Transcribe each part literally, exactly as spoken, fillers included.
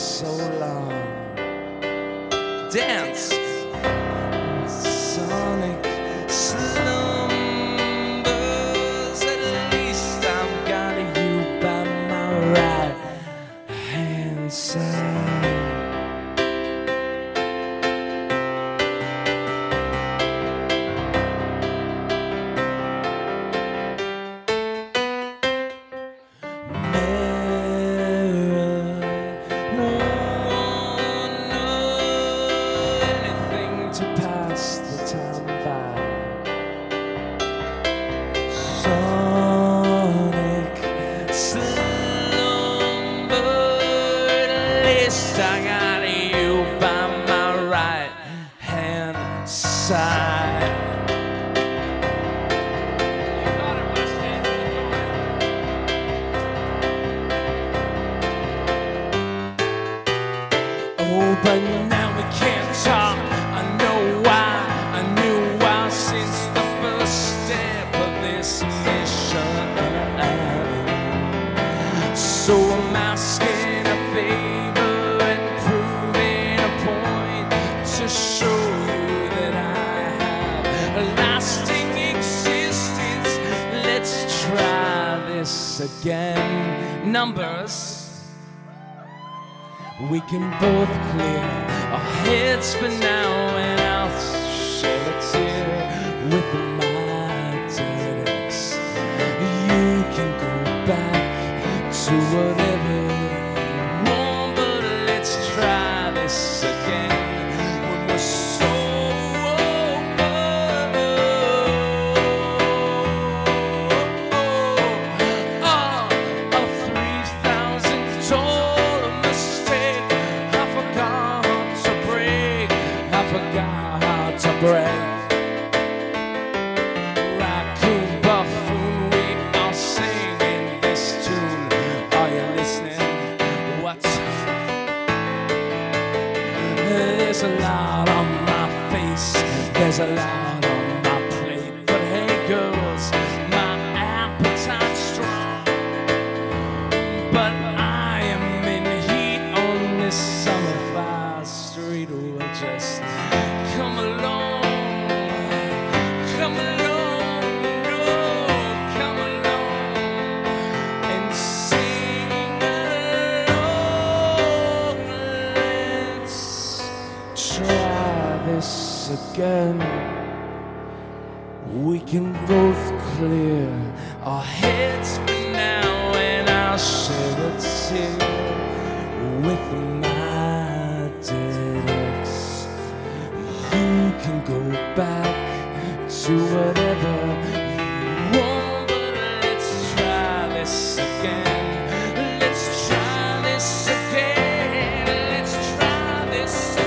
so long. Dance, sonic slumbers. At least I've got you by my right hand side. To pass the time by. Sonic slumber. At least I got you by my right hand side. Oh, but now we can't talk. So I'm asking a favor and proving a point to show you that I have a lasting existence. Let's try this again. Numbers. We can both clear our heads for now, and I'll shed a tear with my tears. You can go back to whatever you want, but let's try this again when we're sober. Oh, a three thousand dollar mistake. I forgot to break. I forgot how to break. Raccoon, buffoon, we are singing this tune. Are you listening? What's there's a lot on my face, there's a lot on my plate, but hey girls, my appetite's strong, but I am in heat on this summer fire street. Oh, just come along, come along. This again, we can both clear our heads for now, and I'll shed a tear with my dead ex. You can go back to whatever you want, but let's try this again. Let's try this again. Let's try this again.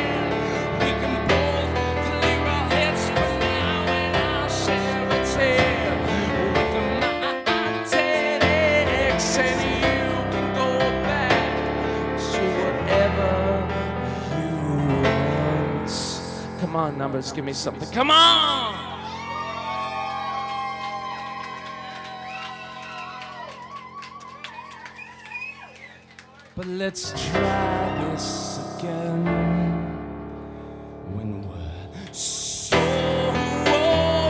Come on, Numbers, give me something. Come on! But let's try this again when we're sober.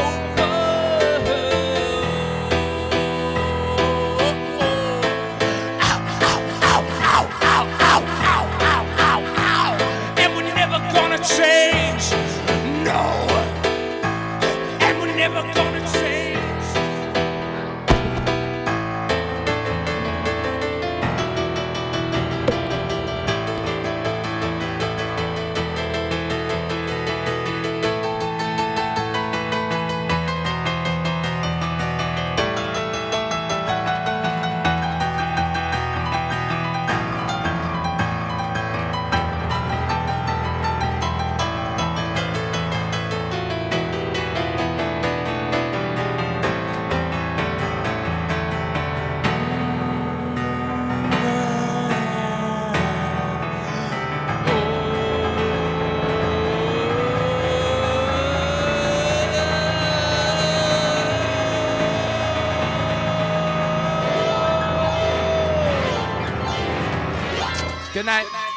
Ow, ow, ow, ow, ow, ow, ow, ow, ow, ow. And we're never gonna change. No, and we're never gonna change. Good night.